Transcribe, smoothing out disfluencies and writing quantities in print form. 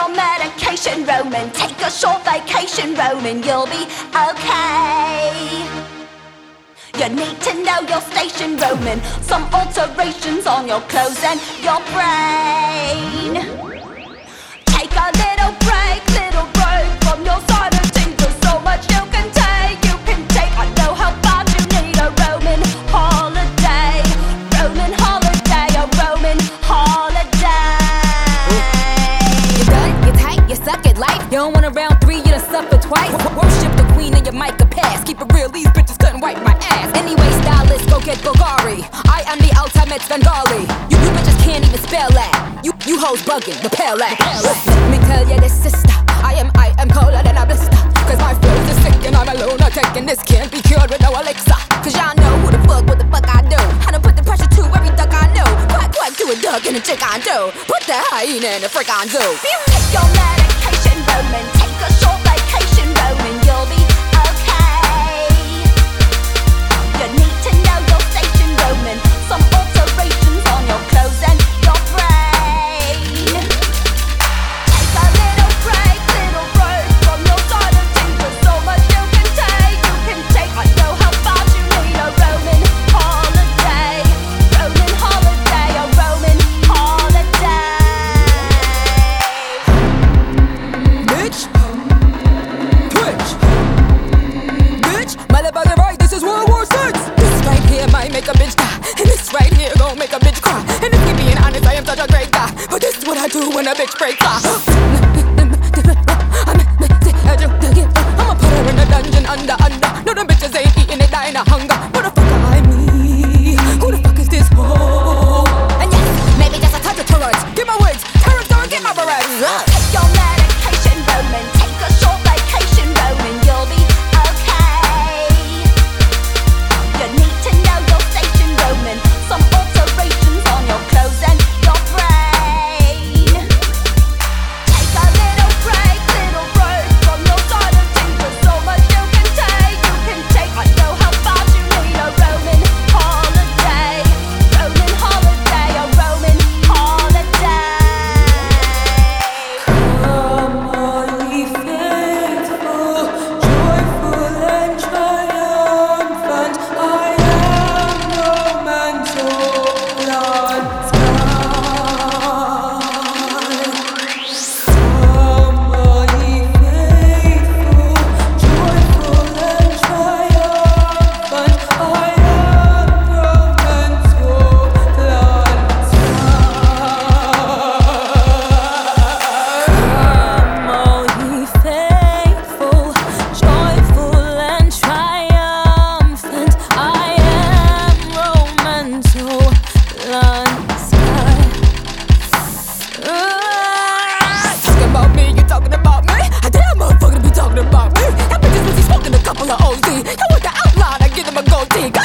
your medication, Roman. Take a short vacation, Roman. You'll be okay. You need to know your station, Roman. Some alterations on your clothes and your brain. Take a little break from your sanity. There's so much you can take. You can take. I know how bad you need a Roman holiday. Roman holiday, a Roman holiday. You done, you tight, you suck at life. You don't want a round three, you done suffer twice. Worship the queen and your mic a pass. Keep it real, these bitches couldn't wipe my ass. Anyway, stylist, go get Bulgari. I am the ultimate Svengali. You bitches can't even spell that. You hoes bugging, the pale ass. Let me tell you this, sister, I am colder than a blister. Cause my flow is sick and I'm a lunatic. And this can't be cured with no elixir. Cause y'all know what the fuck I do. I done put the pressure to every duck I know. Quack to a duck and a chick I do. Put the hyena in a frick on zoo. You take your medication, Roman. Take a short vacation, Roman. You'll be okay. You need to know your station, Roman. Some alterations on your clothes and your brain. Take a little break from your sanity. There's so much you can take. You can take. I know how bad you need a Roman holiday. Roman holiday, a Roman holiday. Bitch, Twitch, bitch, motherfucking right, this is World War VI. This right here might make a bitch die, and this right here gon' make a bitch cry. And if you're being honest, I am such a great guy, but this is what I do when a bitch breaks off. I'ma put her in a dungeon under. No, them bitches ain't eating, they dying of hunger. What the fuck am I me? Who the fuck is this hoe? And yes, maybe just a touch of Tourette's. Get my words, Terrence, don't get my barrettes. Take your medication, Roman. Take a short vacation, Roman. You'll be okay. You need to know your station, Roman. Some alterations on your clothes and your brain. Take a little break from your sanity. There's so much you can take. You can take. I know how bad you need a Roman holiday. Roman holiday, a Roman holiday. Come all ye faithful, joyful and triumphant. I am no man so glad. Come all ye faithful, joyful and triumphant. I am no man so glad. Come all ye faithful, joyful and triumphant. I am Roman to Talking about me, you talking about me? I damn motherfucker be talking about me. That bitches was smoking a couple of OZ. You want the outline, I give them a gold dig.